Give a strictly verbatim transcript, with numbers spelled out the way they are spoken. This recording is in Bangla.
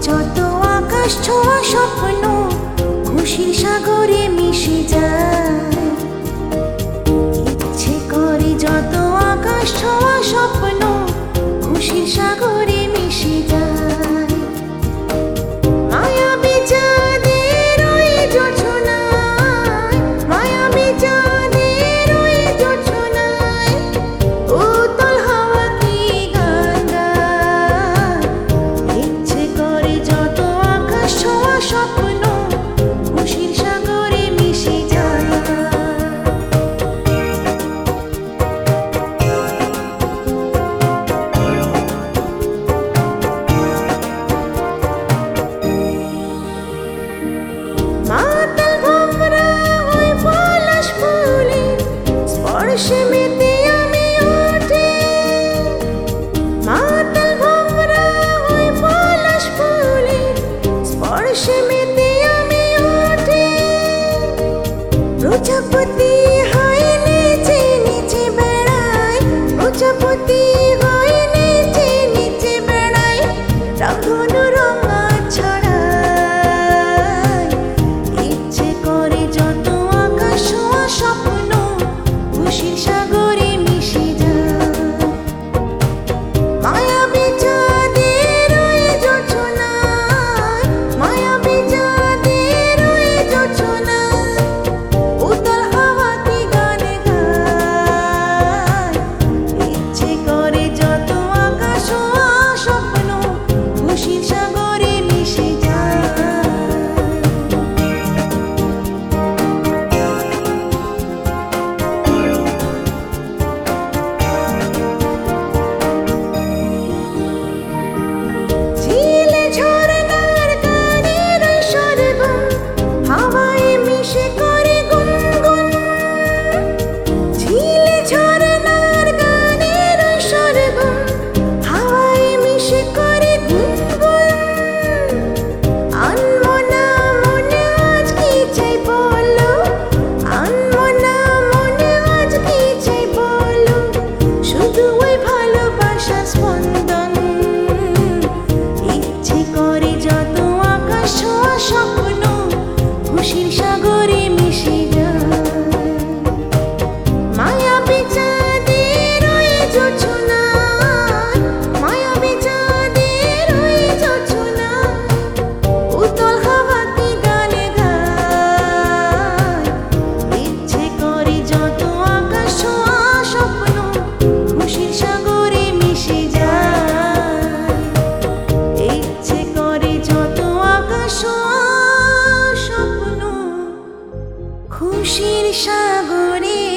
যত আকাশ ছোঁয়া স্বপ্ন খুশির সাগরে মিশে যায়। ইচ্ছে করে যত আকাশ ছোঁয়া স্বপ্ন খুশির সাগরে মিশে যায়। মায়াবী চাঁদের ওই জোছনায়, মায়াবী চাঁদের ওই জোছনায় উতল হাওয়া কি গান গায়। ইচ্ছে করে যত আকাশ ছোঁয়া স্বপ্ন খুশির সাগরে মিশে যায়। মাতাল ভোমরা ওই পলাশ ফুলের স্পর্শে মেতে আমি উঠি। মাতাল ভোমরা ওই পলাশ ফুলের স্পর্শে মেতে আমি উঠি। প্রজাপতি হয় নিচে নিচে বেড়ায়, প্রজাপতি হয় নিচে নিচে বেড়ায়, রাঙানো রঙা ছড়ায়। ইচ্ছে করে যত আকাশ ছোঁয়া স্বপ্ন খুশির সাগরে মিশে যায়। মায়াবী চাঁদের ওই জোছনায়, মায়াবী চাঁদের ওই জোছনায় উতল হাওয়া কি গান গায়। ইচ্ছে করে যত আকাশ ছোঁয়া স্বপ্ন খুশির সাগরে মিশে যায়। ঝিলে ঝরনার গানের ওই সরগম হাওয়ায় মিশে করে গুনগুন। ঝিলে ঝরনার গানের ওই সরগম হাওয়ায় মিশে করে গুনগুন। আনমনা মনে আজ কি চাই বলো, আনমনা মনে আজ কি চাই বলো, শুধু ওই ভালোবাসা স্পন্দন। ইচ্ছে করে যত আকাশ ছোঁয়া স্বপ্ন খুশির সাগরে মিশে যায়। মায়াবী চাঁদের ওই জোছনায়, মায়াবী চাঁদের ওই জোছনায় উতল হাওয়া কি গান গায়। ইচ্ছে করে যত আকাশ ছোঁয়া স্বপ্ন খুশির সাগরে মিশে যায়। ইচ্ছে করে যত আকাশ ছোঁয়া স্বপ্ন খুশির সাগরে